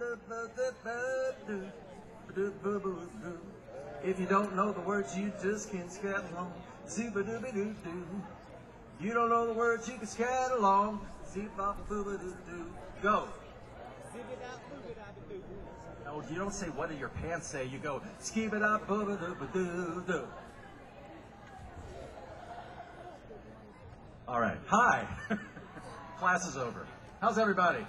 If you don't know the words, you just can't scat along. Zooba-dooby-doo-doo. You don't know the words, you can scat along. Zee-bop-booba-doo-doo. Go. No, you don't say what do your pants say. You go skee-ba-da-booba-doo-ba-doo-doo. All right. Hi. Class is over. How's everybody?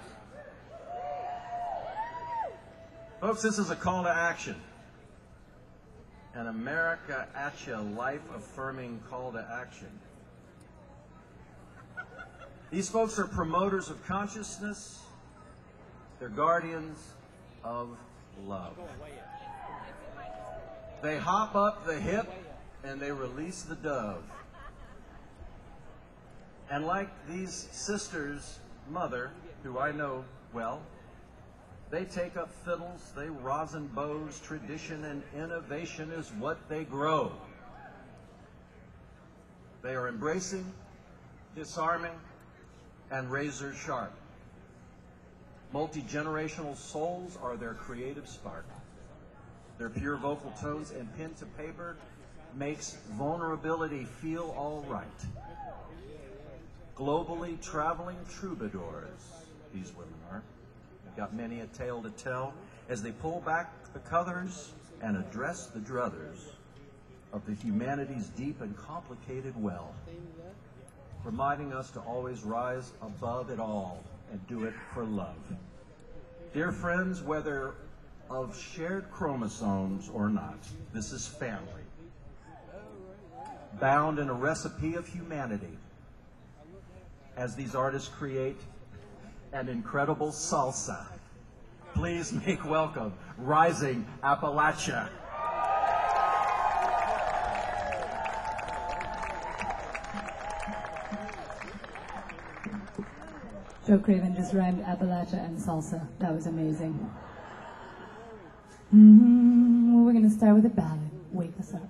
Folks, this is a call to action. An America at ya, life-affirming call to action. These folks are promoters of consciousness. They're guardians of love. They hop up the hip and they release the dove. And like these sisters' mother, who I know well, they take up fiddles, they rosin bows, tradition and innovation is what they grow. They are embracing, disarming, and razor sharp. Multi-generational souls are their creative spark. Their pure vocal tones and pen to paper makes vulnerability feel all right. Globally traveling troubadours, these women are. They've got many a tale to tell as they pull back the covers and address the druthers of the humanity's deep and complicated well, reminding us to always rise above it all and do it for love. Dear friends, whether of shared chromosomes or not, this is family, bound in a recipe of humanity, as these artists create an incredible salsa. Please make welcome Rising Appalachia. Joe Craven just rhymed Appalachia and salsa. That was amazing. We're going to start with a ballad. Wake us up.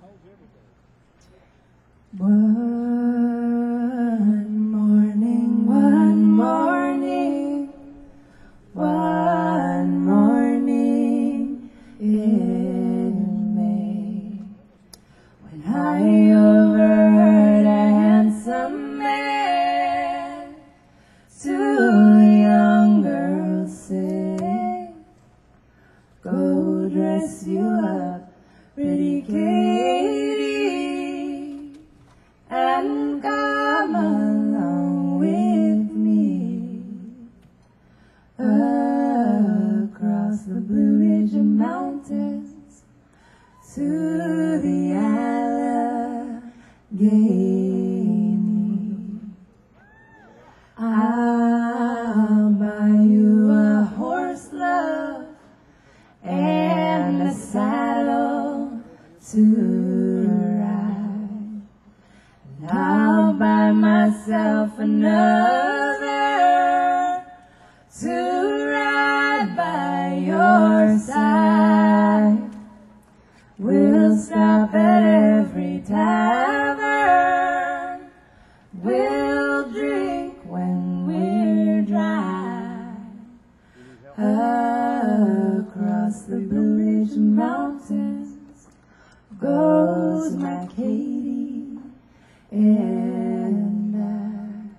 One morning, in May, when I overheard a handsome man to a young girl say, go dress you up, pretty Katie, and come along with me across the Blue Ridge Mountains to the Allegheny. I'll buy you a horse, love, and a saddle to ride. And I'll buy myself another to ride by your side. We'll stop at every tavern. We'll drink when we're dry. Across the Blue Ridge Mountains goes my Katie and I.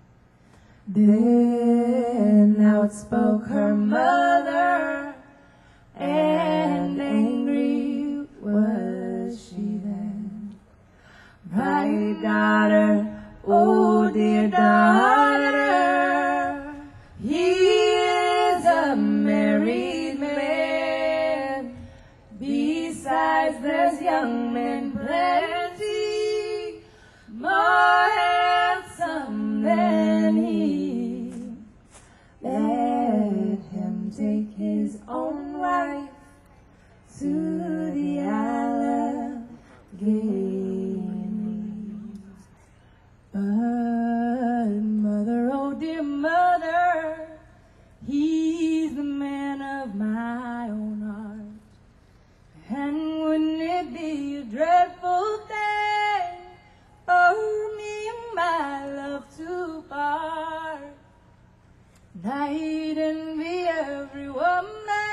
Then out spoke her mother, and angry was she then. My daughter, oh dear daughter, he is a married man. Besides, there's young men plenty, more handsome than he. Let him take his own wife to the Allegheny. But mother, oh dear mother, he's the man of my own heart. And wouldn't it be a dreadful thing for me and my love to part? I'd envy every woman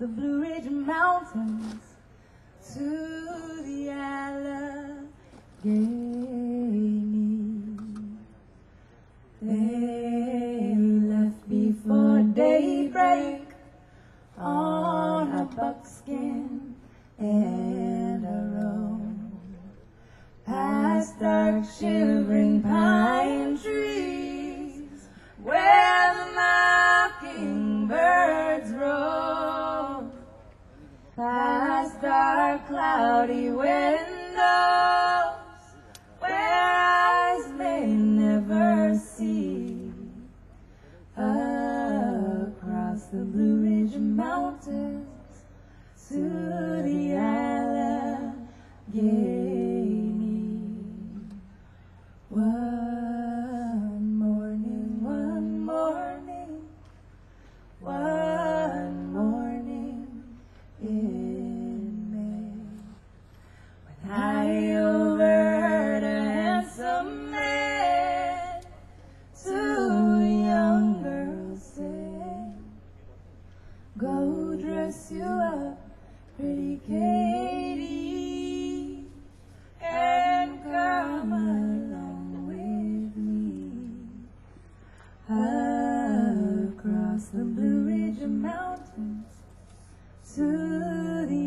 the Blue Ridge Mountains to the Allegheny. They left before daybreak on a buckskin and a roan, past dark shivering pine trees where the mockingbirds roam, past dark cloudy windows where eyes may never see, across the Blue Ridge Mountains to the Allegheny. One morning, in May, when I overheard a handsome man to a young girl say, "Go dress you up, pretty Katie, and come along with me across the Blue Ridge Mountains to the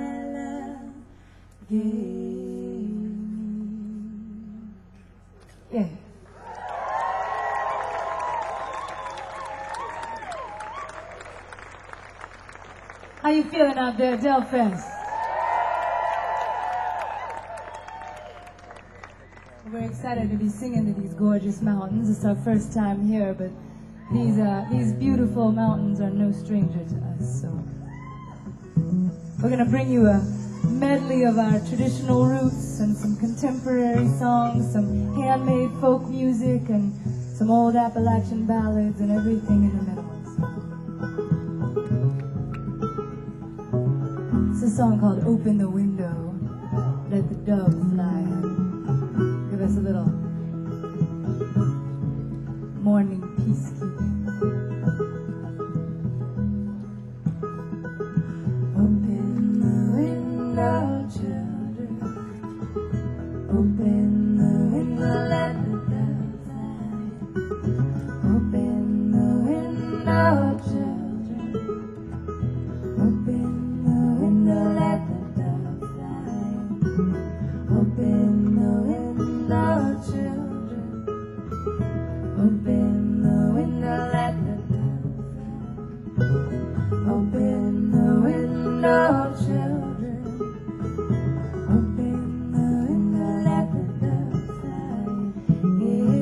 Allegheny." Yeah. How you feeling out there, Delfest? We're excited to be singing to these gorgeous mountains. It's our first time here, but these beautiful mountains are no stranger to us. So we're gonna bring you a medley of our traditional roots and some contemporary songs, some handmade folk music, and some old Appalachian ballads and everything in the middle. It's a song called "Open the Window, Let the Dove Fly In." Give us a little morning peacekeeping. Open the window, children. Open the window, let the dove fly in. Open the window, children. Open the window, let the dove fly in. Open the window, children. Open the window, let the dove fly in. Open the window, children. Open the window, let the dove fly in.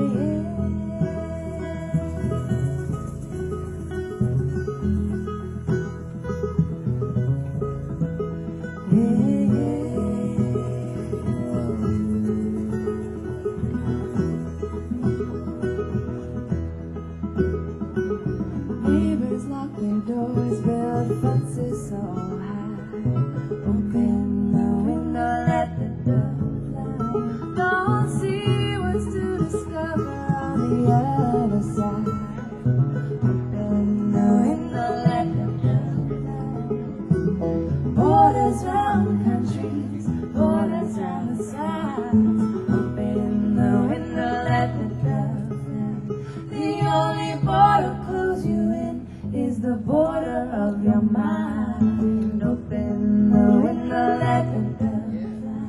Neighbors lock their doors, build fences so high. Open the window, let the dove fly. Don't see what's to discover on the other side. Open the window, let the dove fly. Borders round countries, borders round the sides. Open the window, let the dove fly. The only border clues you in is the border of your mind. Open the window, let the dove fly.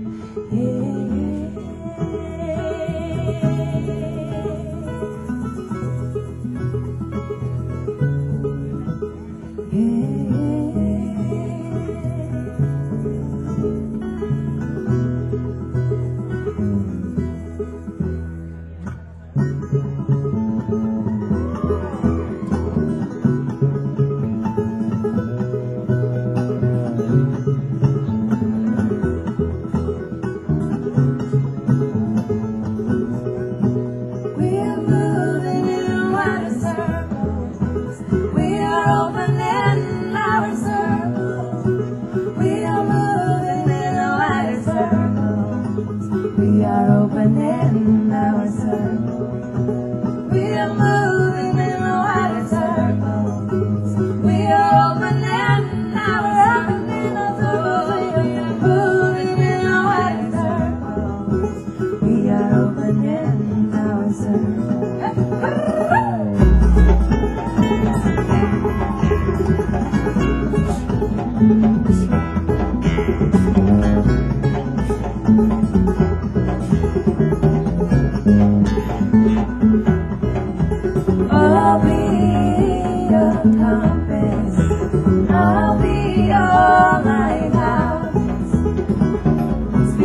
opening our circles. We are moving in wider circles. We are opening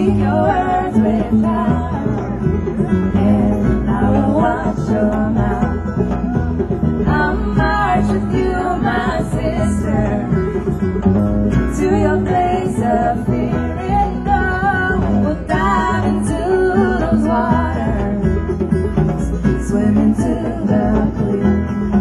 speak your words with power, and I will watch your mouth. I'll march with you, my sister, to your place of fear and love. We'll dive into those waters, swim into the clear.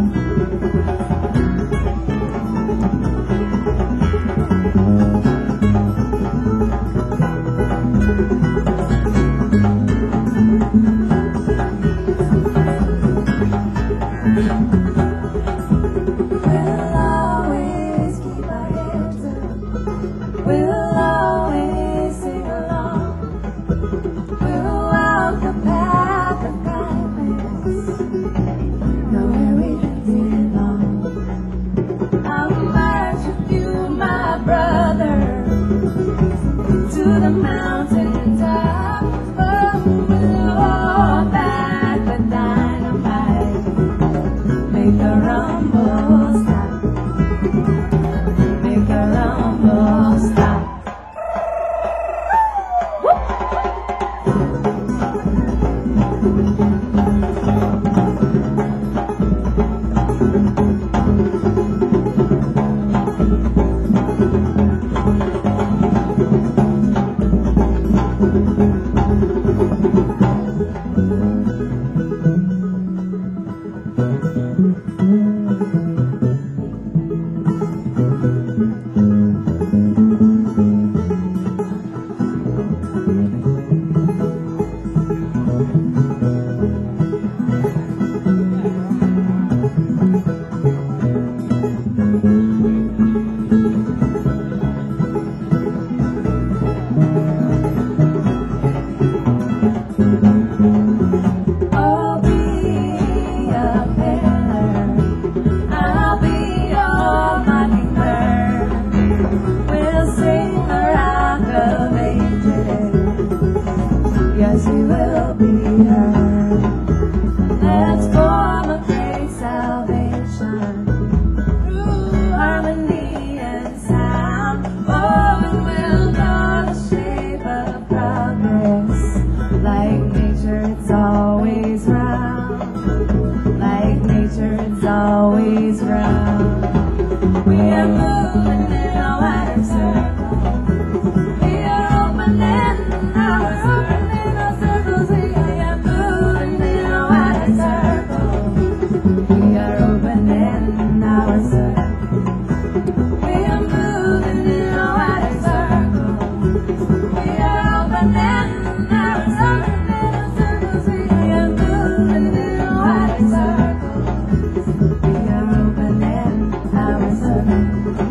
We'll always keep our heads up. We'll always sing along. We'll walk the path of kindness, know where we belong. I'll march with you, my brother, to the mountain top. Oh, we'll hold back the dynamite, make the rumble stop, make the rumble stop. I'll be a pillar, I'll be your mockingbird. We'll sing the rock of ages, yes, we will be heard. Let's form a great salvation through harmony and sound. Oh, and we'll know the shape of progress. Like nature, it's always round. Like nature, it's always round. We are moving in a wider circle. We are opening our circles. We are moving in a wider circle. We are opening our circle. We are moving in a wider circle. We are opening our circles. We are moving in a wider circle. We are opening our circle.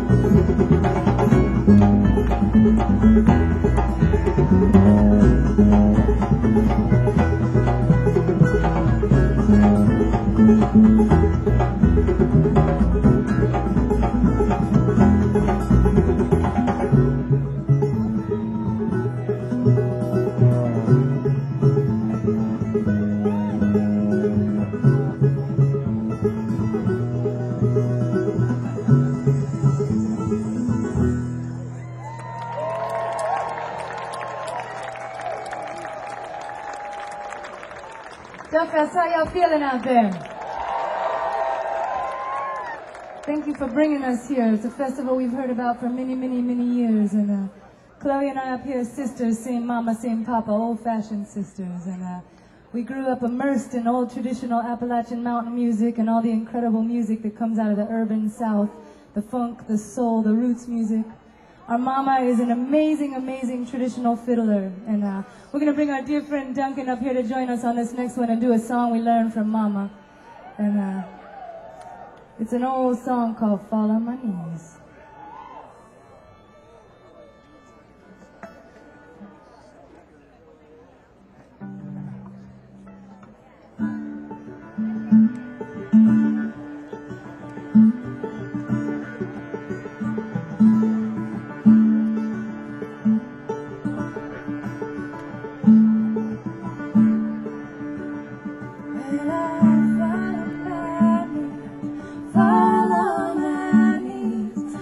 Duckers, how y'all feeling out there? Thank you for bringing us here. It's a festival we've heard about for many, many, many years. And Chloe and I up here, sisters, same mama, same papa, old-fashioned sisters. And we grew up immersed in old traditional Appalachian mountain music and all the incredible music that comes out of the urban South, the funk, the soul, the roots music. Our mama is an amazing, amazing traditional fiddler. And we're going to bring our dear friend Duncan up here to join us on this next one and do a song we learned from mama. And it's an old song called Fall on My Knees. Fall on my knees,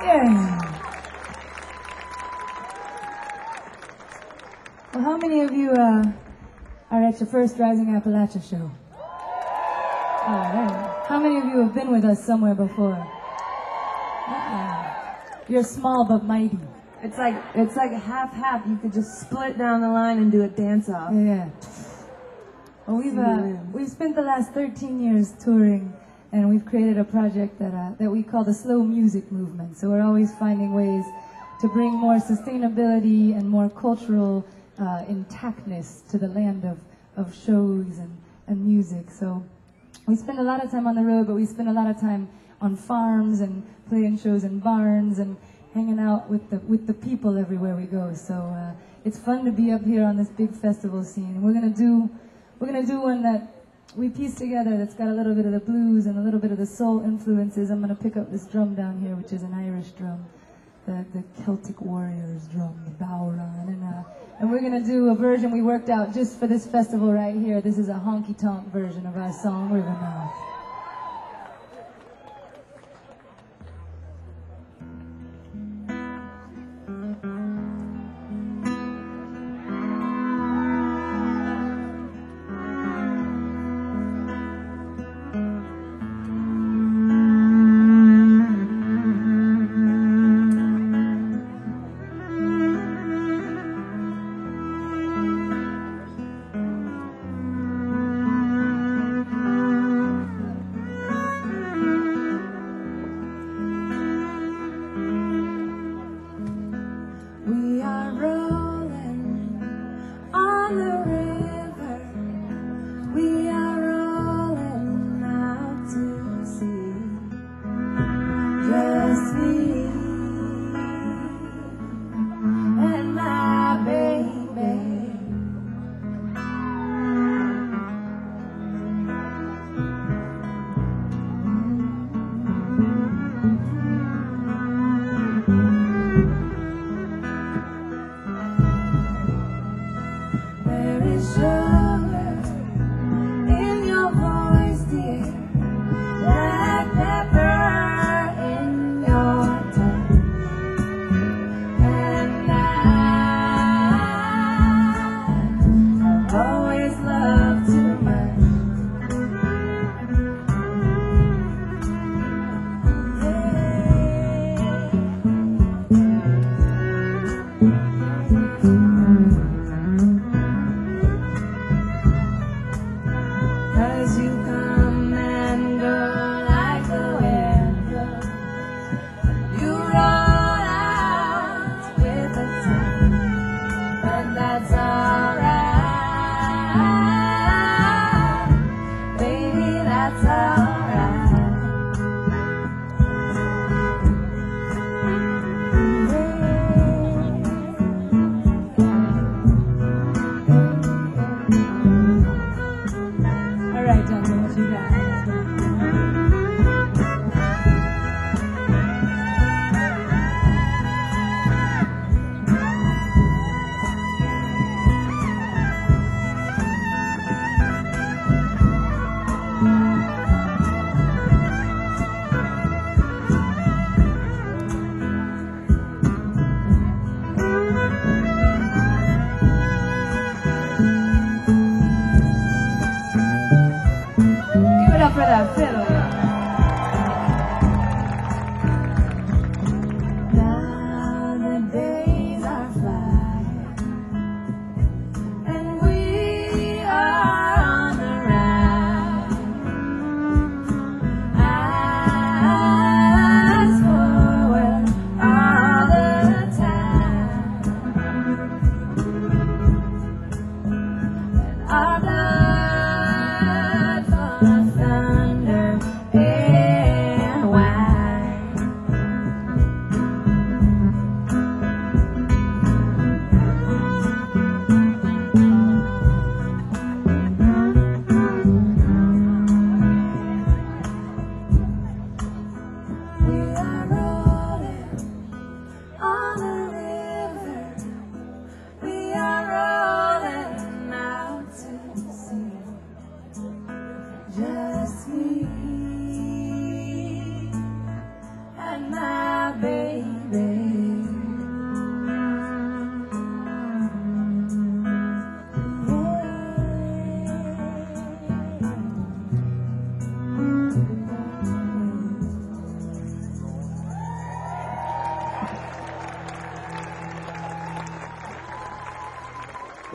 Yeah. Well, how many of you are at your first Rising Appalachia show? Oh, hey. How many of you have been with us somewhere before? You're small but mighty. It's like half. You could just split down the line and do a dance off. Yeah. Well, we've spent the last 13 years touring, and we've created a project that we call the Slow Music Movement. So we're always finding ways to bring more sustainability and more cultural intactness to the land of shows and music. So we spend a lot of time on the road, but we spend a lot of time on farms and playing shows in barns and hanging out with the people everywhere we go. So it's fun to be up here on this big festival scene. And we're gonna do one that we pieced together that's got a little bit of the blues and a little bit of the soul influences. I'm gonna pick up this drum down here, which is an Irish drum, the Celtic warriors drum, the Bowron, and we're gonna do a version we worked out just for this festival right here. This is a honky-tonk version of our song, River North.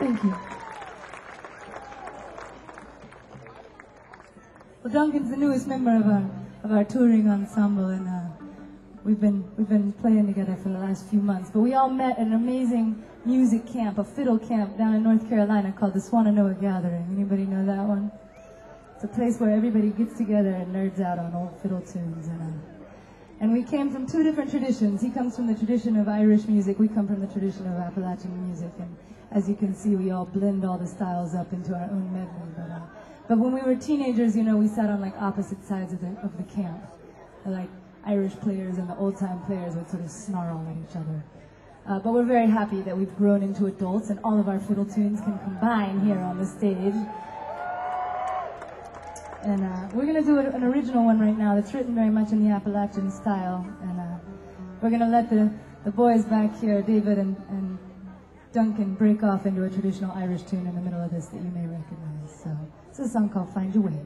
Thank you. Well, Duncan's the newest member of our touring ensemble, and we've been playing together for the last few months. But we all met at an amazing music camp, a fiddle camp down in North Carolina called the Swananoa Gathering. Anybody know that one? It's a place where everybody gets together and nerds out on old fiddle tunes, and we came from two different traditions. He comes from the tradition of Irish music. We come from the tradition of Appalachian music. And as you can see, we all blend all the styles up into our own medley. But when we were teenagers, we sat on like opposite sides of the camp. Like Irish players and the old-time players would sort of snarl at each other. But we're very happy that we've grown into adults and all of our fiddle tunes can combine here on the stage. And we're going to do an original one right now that's written very much in the Appalachian style. And we're going to let the boys back here, David and Duncan, break off into a traditional Irish tune in the middle of this that you may recognize. So it's a song called Find Your Way.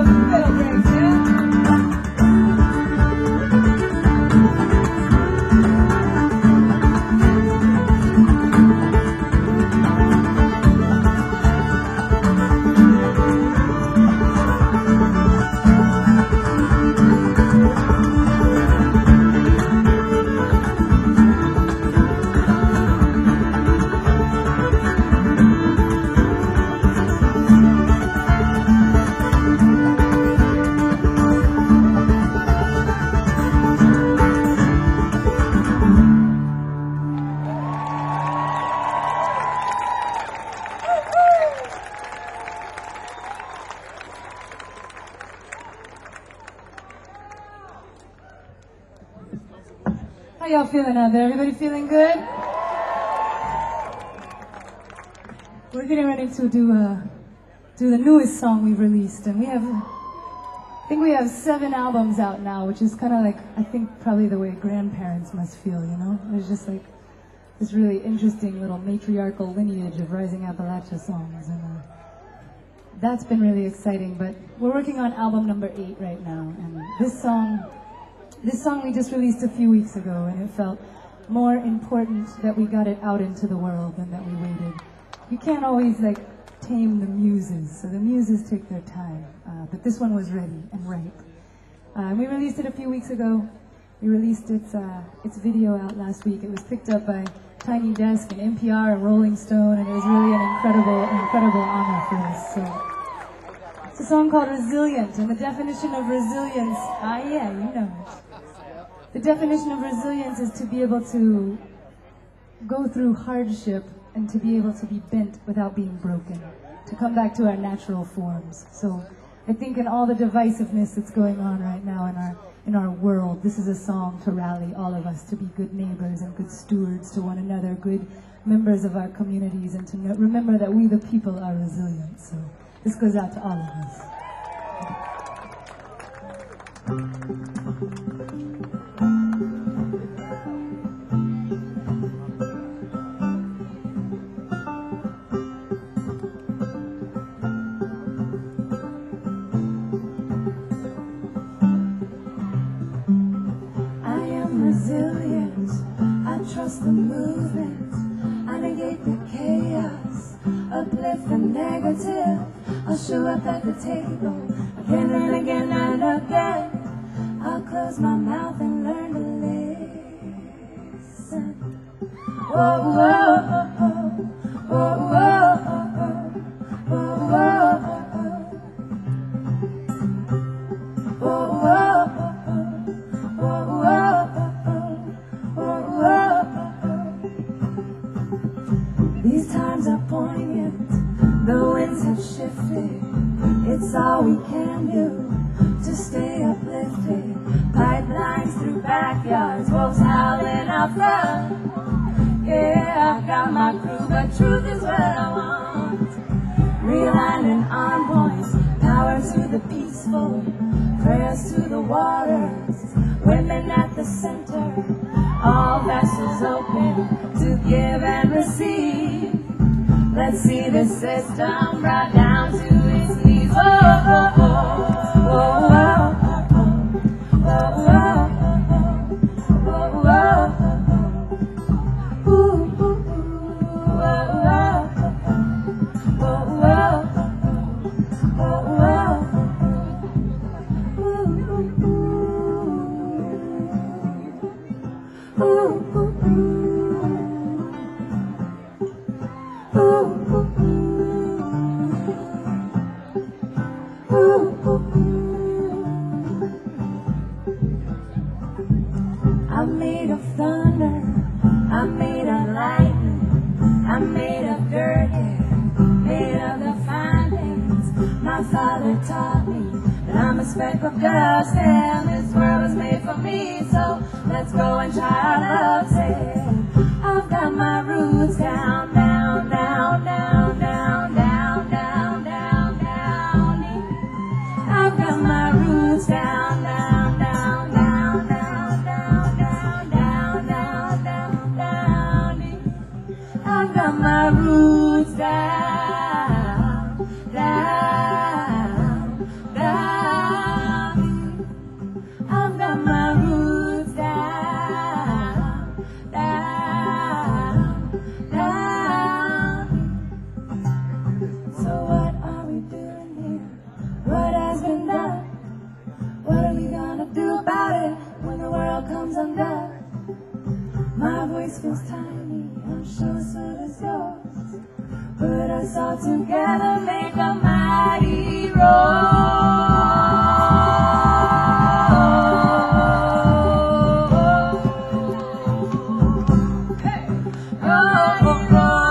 those fiddle breaks, yeah? How y'all feeling out there? Everybody feeling good? We're getting ready to do the newest song we've released, and I think we have 7 albums out now, which is kind of like, I think probably the way grandparents must feel, you know? There's just like this really interesting little matriarchal lineage of Rising Appalachia songs, and that's been really exciting. But we're working on album number 8 right now, and this song we just released a few weeks ago, and it felt more important that we got it out into the world than that we waited. You can't always like tame the muses, so the muses take their time, but this one was ready and ripe. And we released it a few weeks ago. We released its video out last week. It was picked up by Tiny Desk and NPR and Rolling Stone, and it was really an incredible honor for us. So it's a song called Resilient, and the definition of resilience, yeah, you know it. The definition of resilience is to be able to go through hardship and to be able to be bent without being broken, to come back to our natural forms. So I think in all the divisiveness that's going on right now in our world, this is a song to rally all of us to be good neighbors and good stewards to one another, good members of our communities, and to remember that we the people are resilient. So this goes out to all of us. Resilient, I trust the movement, I negate the chaos, uplift the negative, I'll show up at the table, again and again and again, I'll close my mouth and learn to listen. Whoa, whoa, whoa, whoa, whoa, whoa, whoa, whoa, whoa, whoa, whoa. These times are poignant, the winds have shifted. It's all we can do to stay uplifted. Pipelines through backyards, wolves howling out front. Yeah, I got my crew, but truth is what I want. Realigning arm points, power to the peaceful, prayers to the waters, women at the center. All vessels open to give and receive. Let's see the system brought down to its knees. Whoa, whoa, whoa, whoa, whoa, whoa, whoa, whoa, whoa, ooh, ooh, whoa, whoa, whoa, whoa, whoa, I'm made of thunder, I'm made of lightning, I'm made of dirt, made of the fine things. My father taught me that I'm a speck of dust, and this world was made for me, so let's go and try our luck. I've got my roots down, down, down, down, down, down, down, down, down. I've got my roots down, down, down, down, down, down, down, down, down, down, down. I've got my roots down, down, down. comes undone. My voice feels tiny, I'm sure so does yours. Put us all together, make a mighty roll. Hey. Mighty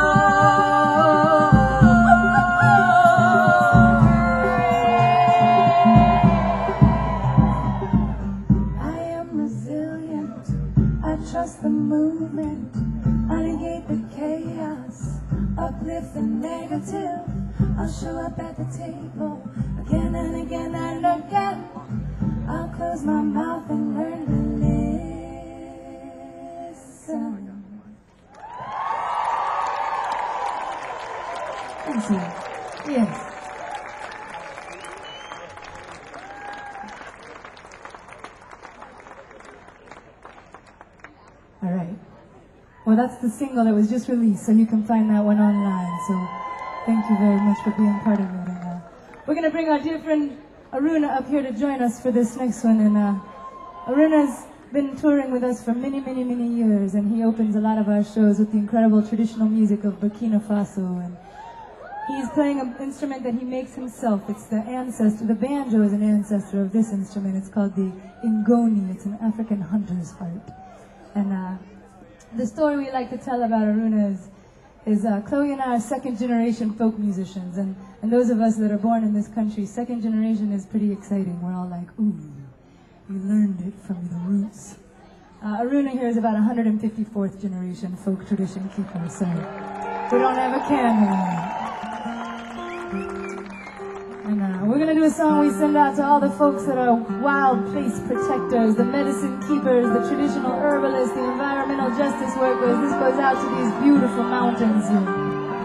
trust the movement, I negate the chaos, uplift the negative. I'll show up at the table again and again and again. I'll close my mouth and learn to listen. Thank you. Yes. All right. Well, that's the single that was just released, so you can find that one online. So thank you very much for being part of it. And, we're going to bring our dear friend Aruna up here to join us for this next one. And Aruna's been touring with us for many, many, many years, and he opens a lot of our shows with the incredible traditional music of Burkina Faso. And he's playing an instrument that he makes himself. It's the ancestor. The banjo is an ancestor of this instrument. It's called the ingoni. It's an African hunter's harp. And the story we like to tell about Aruna is Chloe and I are second-generation folk musicians, and those of us that are born in this country, second generation is pretty exciting. We're all like, ooh, we learned it from the roots. Aruna here is about 154th generation folk tradition keeper, so we don't have a candle in it. And we're going to do a song we send out to all the folks that are wild place protectors, the medicine keepers, the traditional herbalists, the environmental justice workers. This goes out to these beautiful mountains here.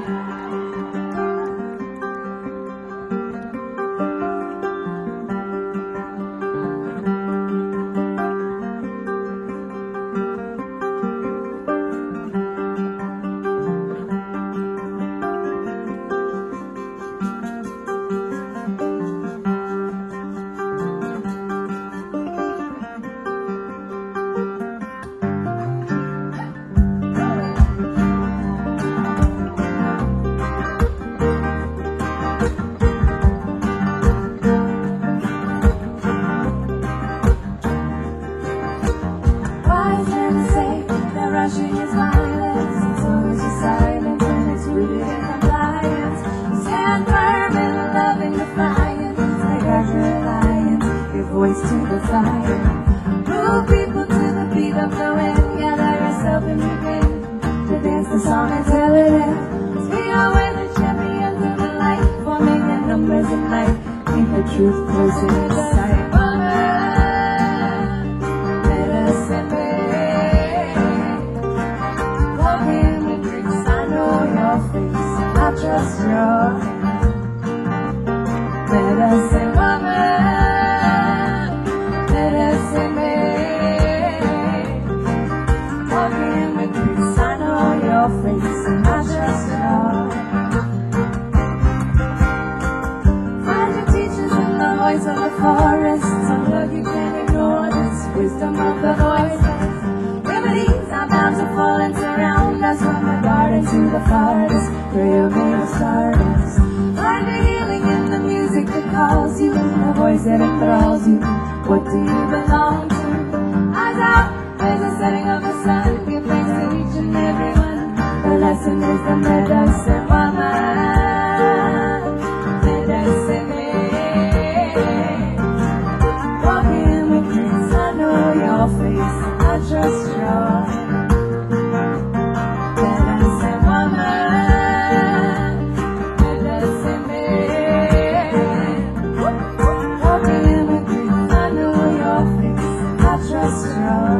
Voice to the fire, move people to the beat of the wind. Gather yourself and begin to dance the song and tell it in. We are where the champions of the light, forming in numbers and light. Keep the truth close in sight. Let us embrace. Walking with dreams, I know your face, and I trust your hand. Let us say, woman. Walking with peace, I know your face, and I trust your. Find your teachers in the voice of the forest. Some love you can't ignore, this wisdom of the voiceless. Remedies are bound to fall and surround us, from the garden to the forest. Prayer made of stardust. Find the healing in the music that calls you, the voice that enthralls you. What do you belong to? Eyes out, there's a setting of the sun. Give thanks to each and every one. The lesson is the medicine woman. Medicine man. Walking with dreams, I know your face, I trust your medicine woman. Medicine man. Walking with dreams, I know your face, I trust your.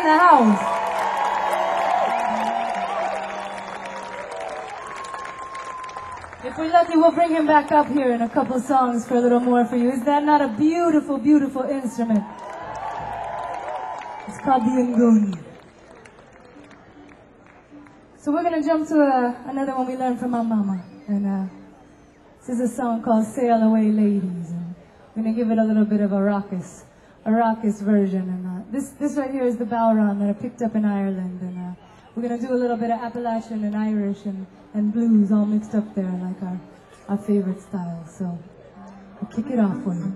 the house. If we're lucky, we'll bring him back up here in a couple songs for a little more for you. Is that not a beautiful, beautiful instrument? It's called the ngoni. So we're going to jump to another one we learned from our mama. And this is a song called Sail Away Ladies. And we're going to give it a little bit of a raucous version. And this right here is the Bowron that I picked up in Ireland. And we're going to do a little bit of Appalachian and Irish and blues all mixed up there like our favorite style. So we'll kick it off for you.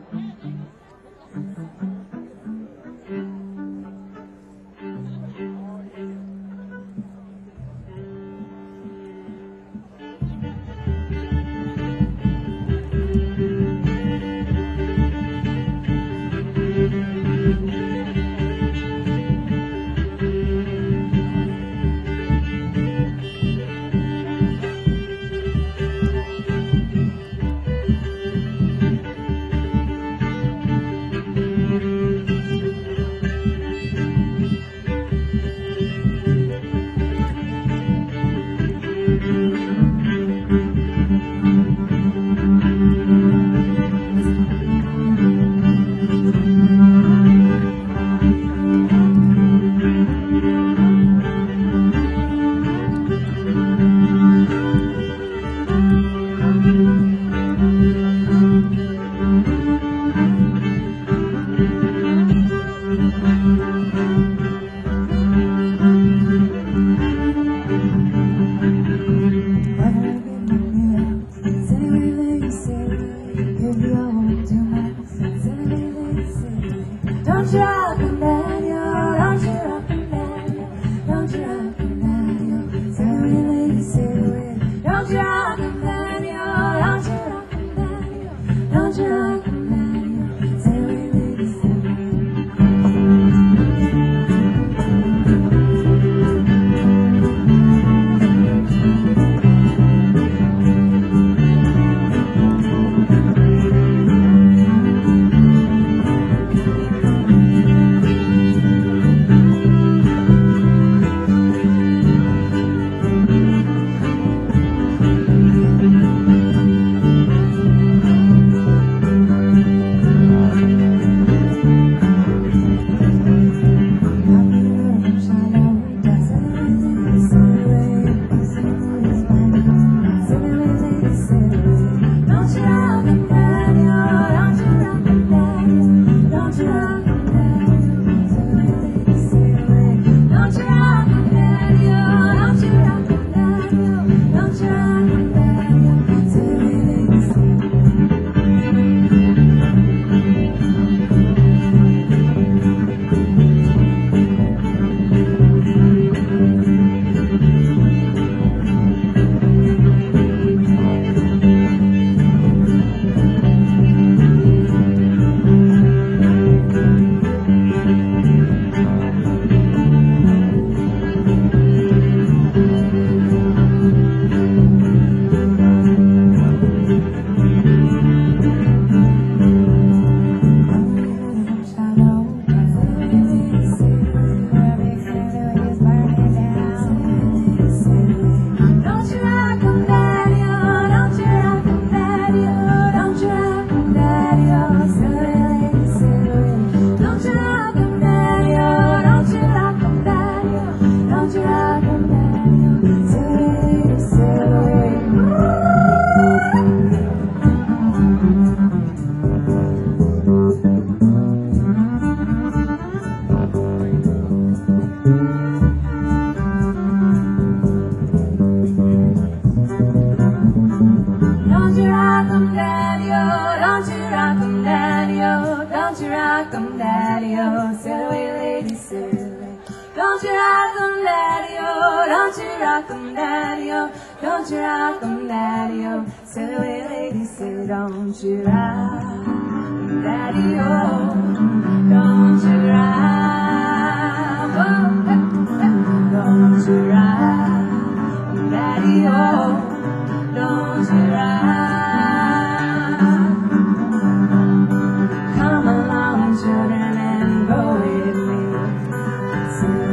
Don't you rock 'em, Daddy-O, don't you rock 'em, Daddy-O, don't you rock 'em, Daddy-O. Say the way ladies say, don't you rock 'em, Daddy-O, don't you rock 'em, don't you rock 'em, Daddy-O, don't you rock. Come along, children, and go with me.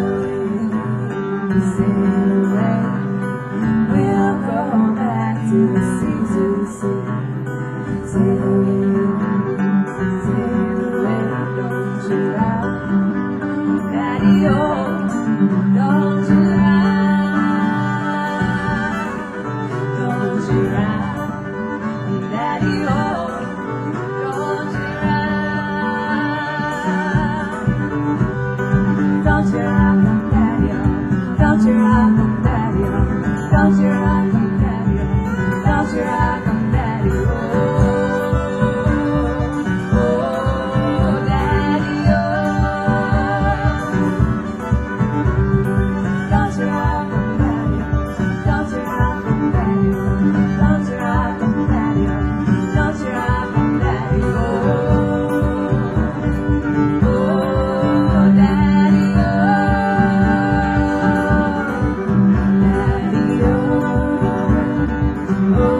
you rock 'em, daddy-o, don't you rock 'em, daddy-o, oh, daddy-o, don't you rock 'em, daddy-o, don't you rock 'em, daddy-o, don't you rock 'em, daddy-o, don't you rock 'em, daddy-o, oh, daddy-o, daddy-o, oh,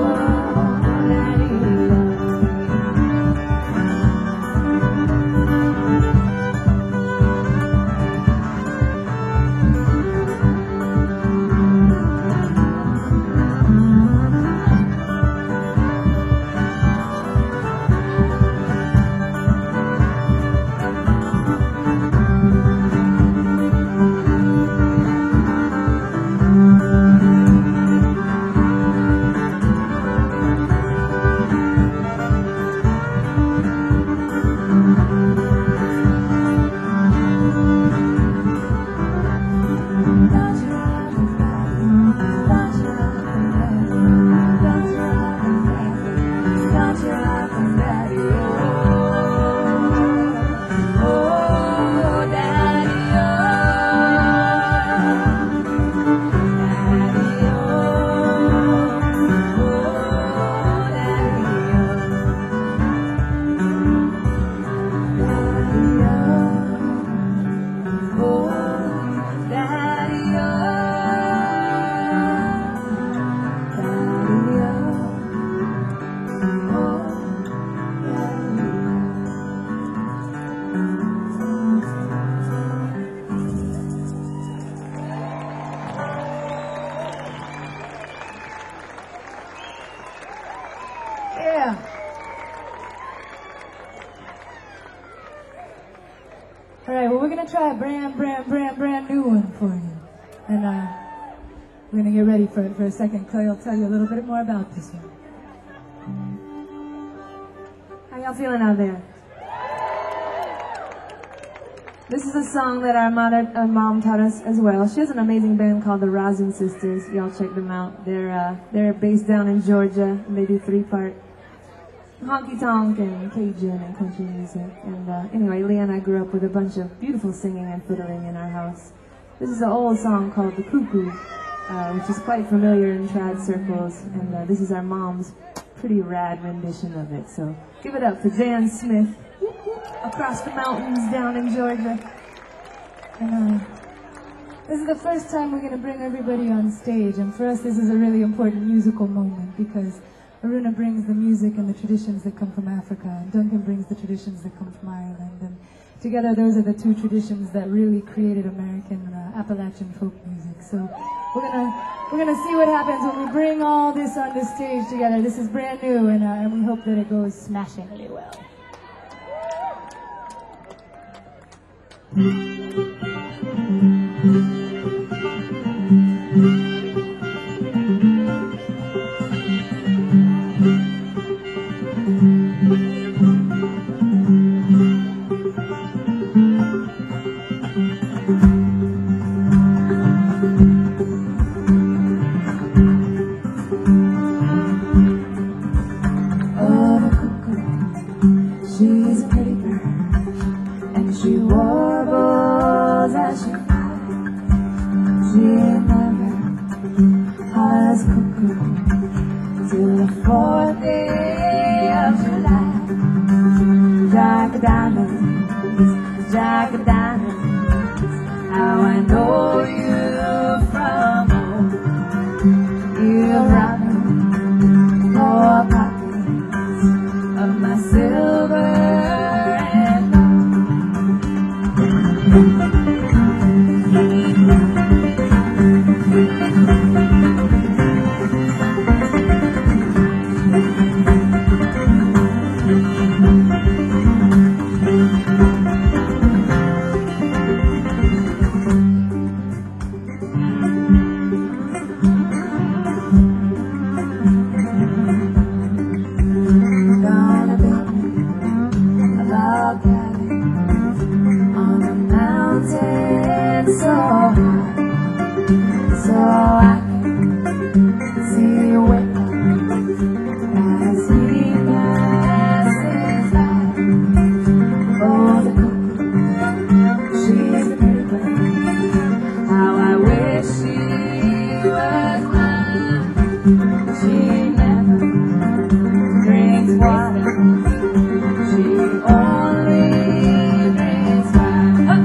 Yeah. All right, well, we're going to try a brand new one for you. And we're going to get ready for it for a second. Chloe will tell you a little bit more about this one. How y'all feeling out there? This is a song that our mom taught us as well. She has an amazing band called the Razin Sisters. Y'all check them out. They're based down in Georgia, and they do 3-part honky tonk and Cajun and country music. And anyway, Leah and I grew up with a bunch of beautiful singing and fiddling in our house. This is an old song called The Cuckoo, which is quite familiar in trad circles. And this is our mom's pretty rad rendition of it. So give it up for Jan Smith, across the mountains down in Georgia. And this is the first time we're going to bring everybody on stage, and for us this is a really important musical moment because Aruna brings the music and the traditions that come from Africa, and Duncan brings the traditions that come from Ireland, and together those are the two traditions that really created American Appalachian folk music. So we're gonna see what happens when we bring all this on the stage together. This is brand new, and we hope that it goes smashingly well. She's a pretty girl, and she warbles as she flies. She never hollers cuckoo till the 4th day of July. Jack of diamonds, Jack of diamonds, how I know you from old. You've robbed me, more pockets of my silver and She never drinks water. She only drinks wine.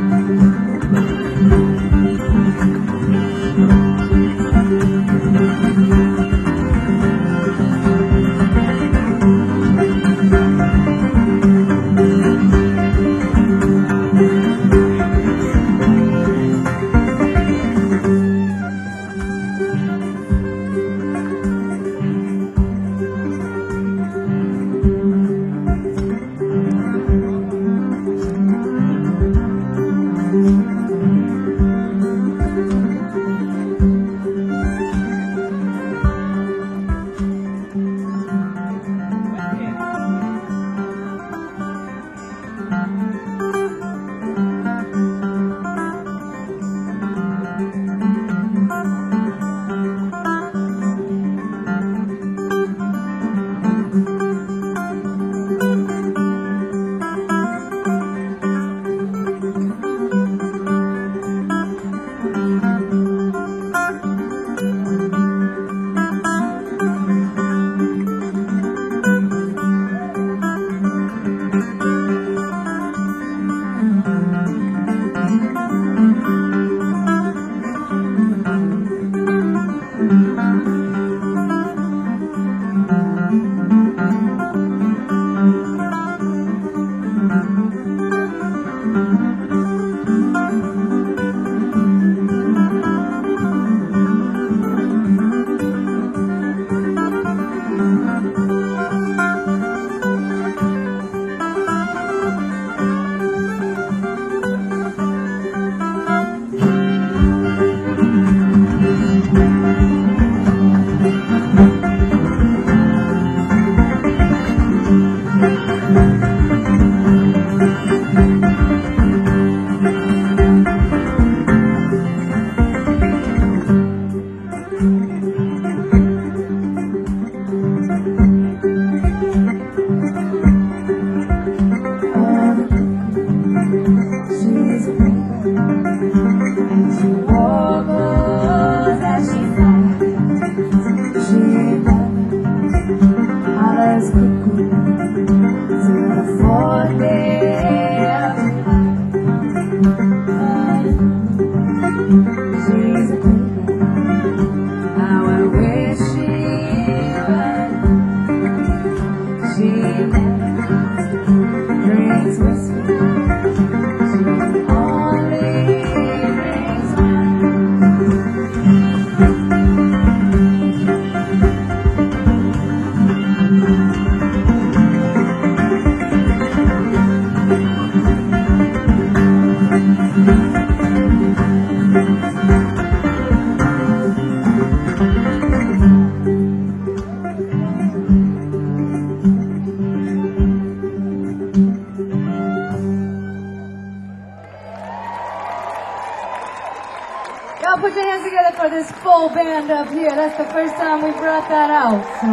Y'all put your hands together for this full band up here. That's the first time we brought that out. So,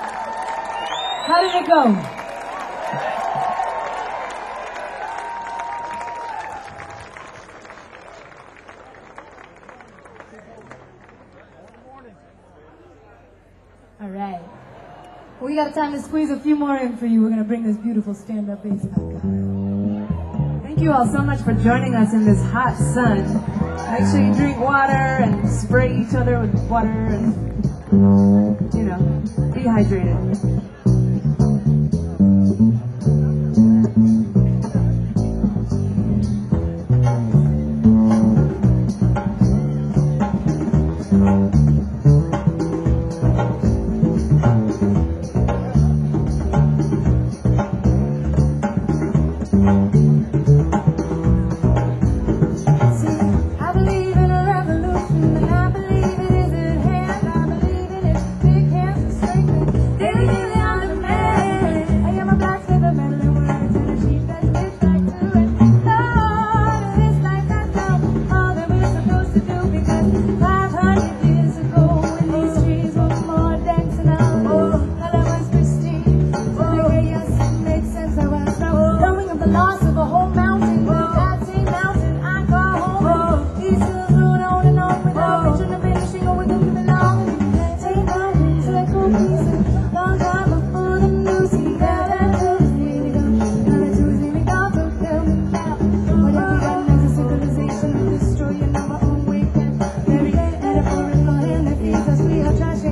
how did it go? All right. We got time to squeeze a few more in for you. We're going to bring this beautiful stand-up bass back up. Thank you all so much for joining us in this hot sun. Make sure you drink water and spray each other with water and, you know, be hydrated.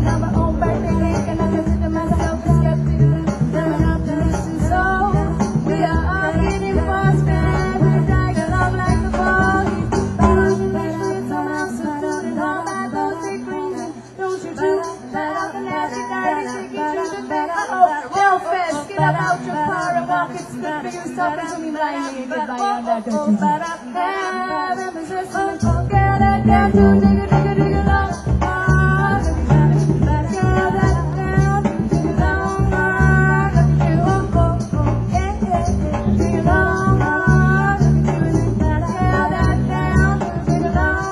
on my own birthday cake, and I consider myself a skeptic. I'm an optimistic soul. We are all getting phosphate. We drag along like the ball. But on the streets, I'm absolute and all my those big rings. Don't you do that off the nasty dirty sticky sugar thing? Belfast, get up out your car and walk it. Spit figures talking to me blindly and get by on that dirty thing. Heaven is listening. Get it down to digga digga digga long. Get that down, digga long. Digga long. Get that down, digga long.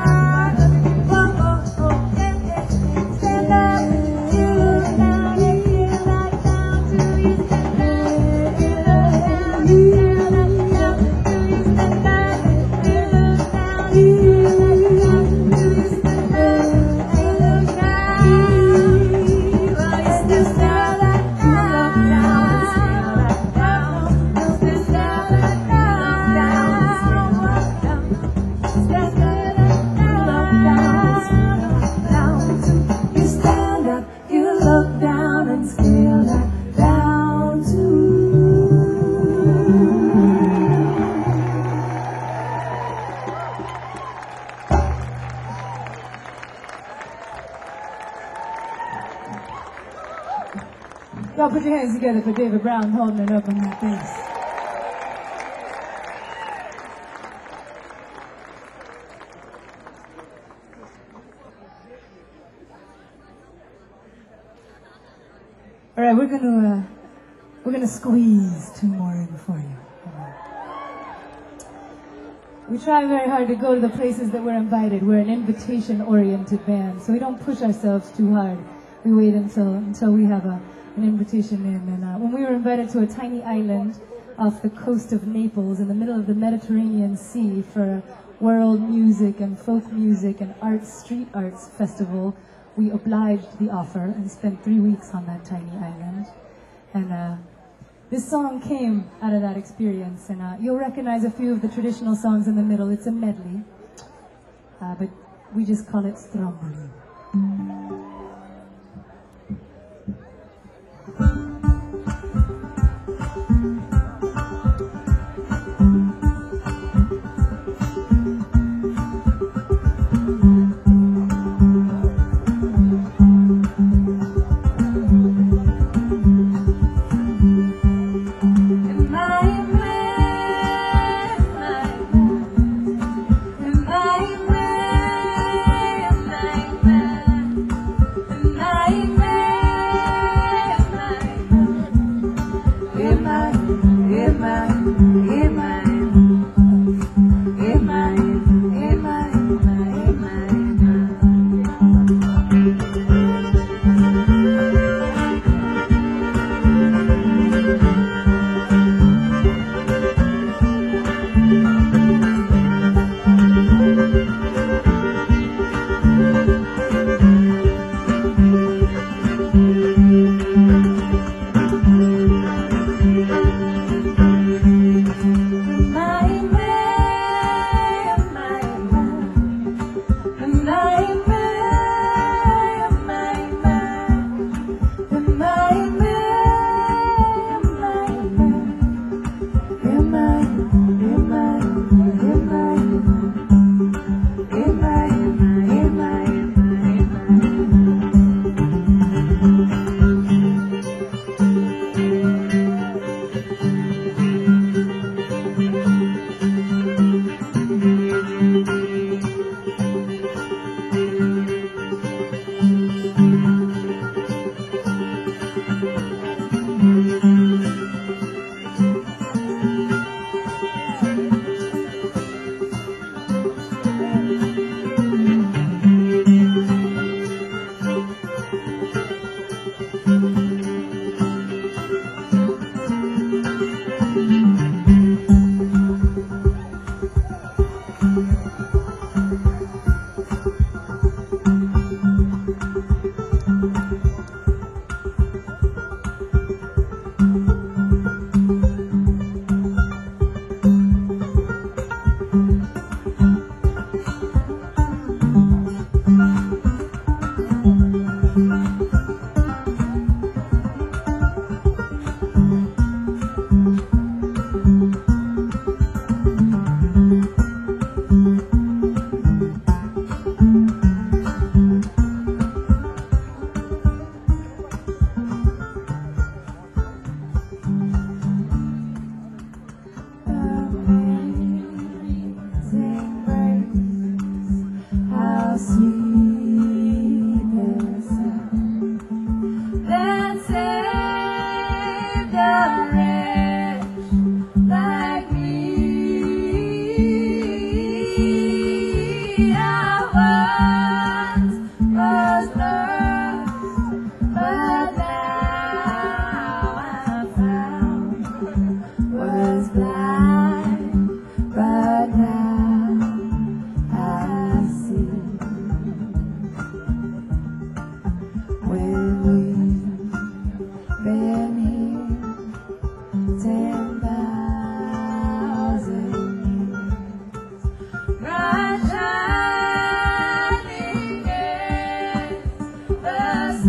Stand up, you look down, you feel like down to you stand up. You look down, you feel like down to you stand up. You look down, you feel like down to you stand up. You look down, well you still stand up. You look down, stand up down. You still stand up down, stand up down. Stand up, you look down, you stand up, you look down and scale that down too. Y'all put your hands together for David Brown holding it up on that bass. All right, we're gonna squeeze two more in for you. We try very hard to go to the places that we're invited. We're an invitation-oriented band, so we don't push ourselves too hard. We wait until we have an invitation in. And when we were invited to a tiny island off the coast of Naples in the middle of the Mediterranean Sea for a world music and folk music and street arts festival, we obliged the offer and spent 3 weeks on that tiny island. And this song came out of that experience, and you'll recognize a few of the traditional songs in the middle. It's a medley, but we just call it Stromboli.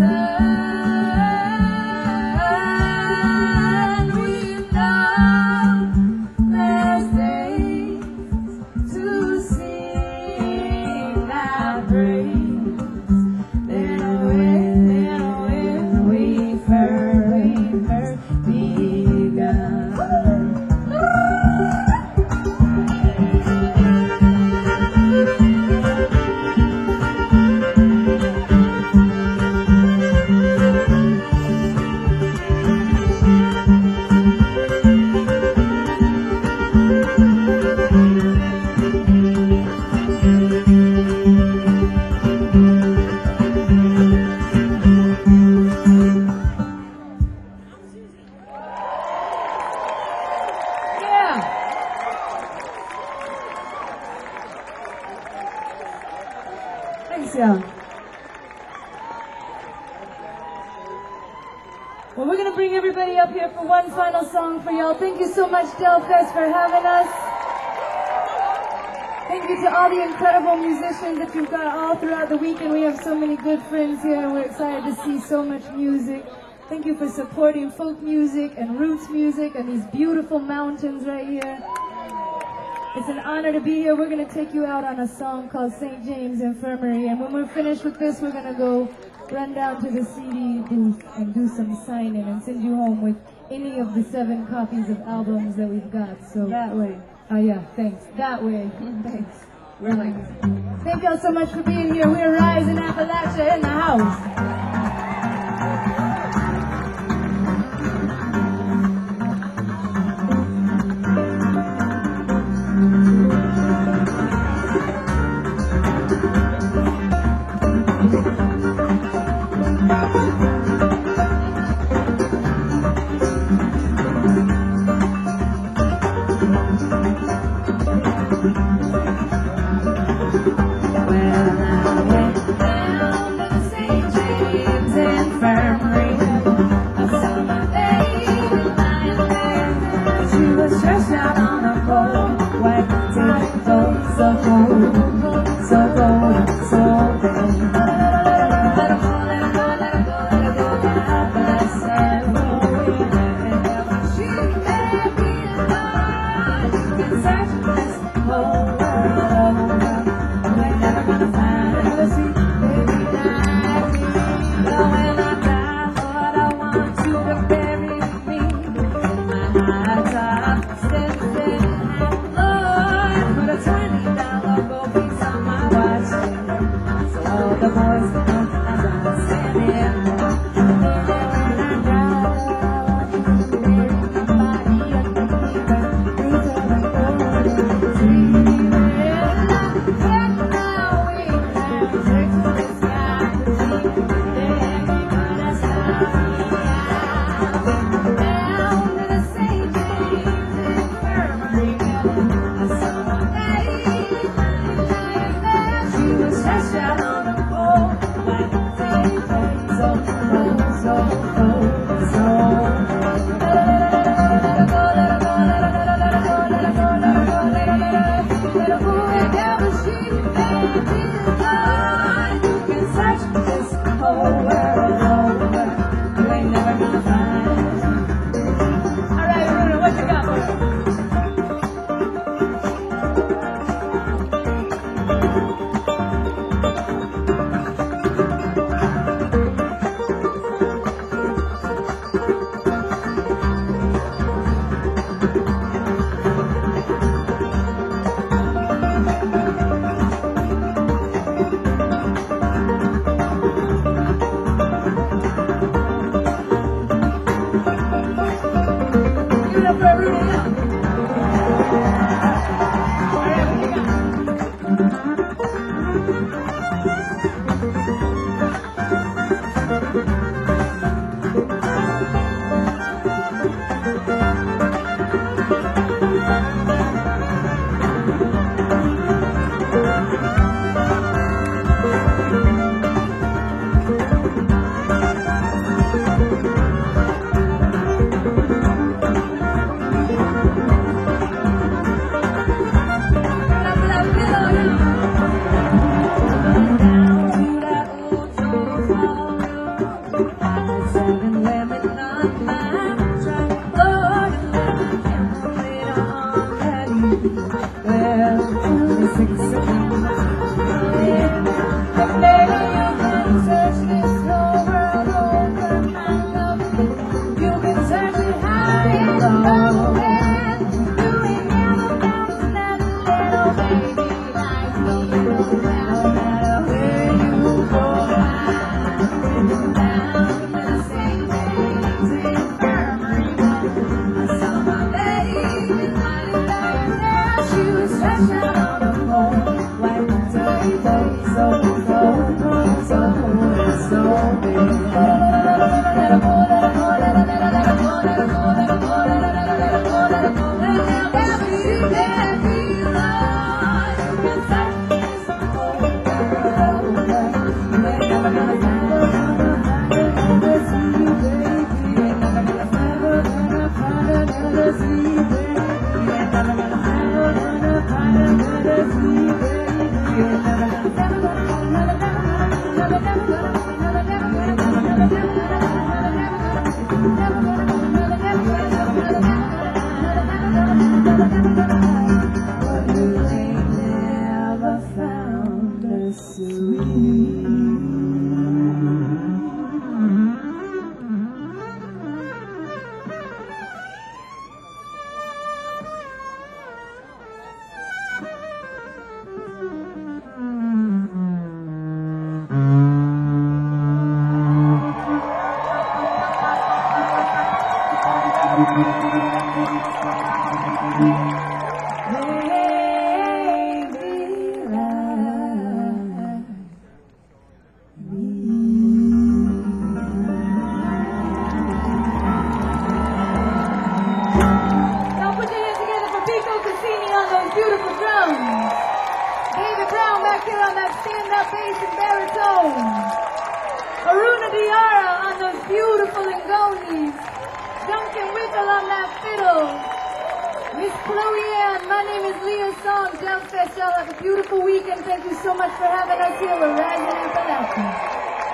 And we know there's days to sing our praise. Then when we first begun. Yeah. Thanks, y'all. Well, we're gonna bring everybody up here for one final song for y'all. Thank you so much, Delfest, for having us. Thank you to all the incredible musicians that you've got all throughout the weekend. We have so many good friends here. We're excited to see so much music. Thank you for supporting folk music and roots music and these beautiful mountains right here. It's an honor to be here. We're going to take you out on a song called St. James Infirmary. And when we're finished with this, we're going to go run down to the CD booth and do some signing and send you home with any of the 7 copies of albums that we've got. So That way. Oh yeah, thanks. That way. Thanks. We're like, Thank y'all so much for being here. We're Rising Appalachia in the house. Aruna Diarra on those beautiful Ngonis. Duncan Whittle on that fiddle. Miss Chloe Ann, my name is Leah Song. Delfest, y'all have a beautiful weekend. Thank you so much for having us here. We're rising Appalachia.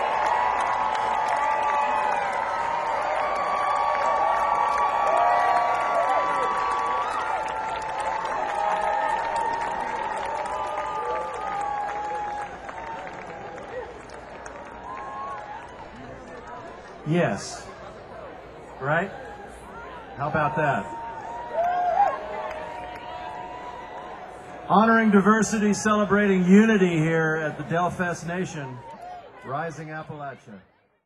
Yes. Right? How about that? Honoring diversity, celebrating unity here at the Delfest Nation, Rising Appalachia.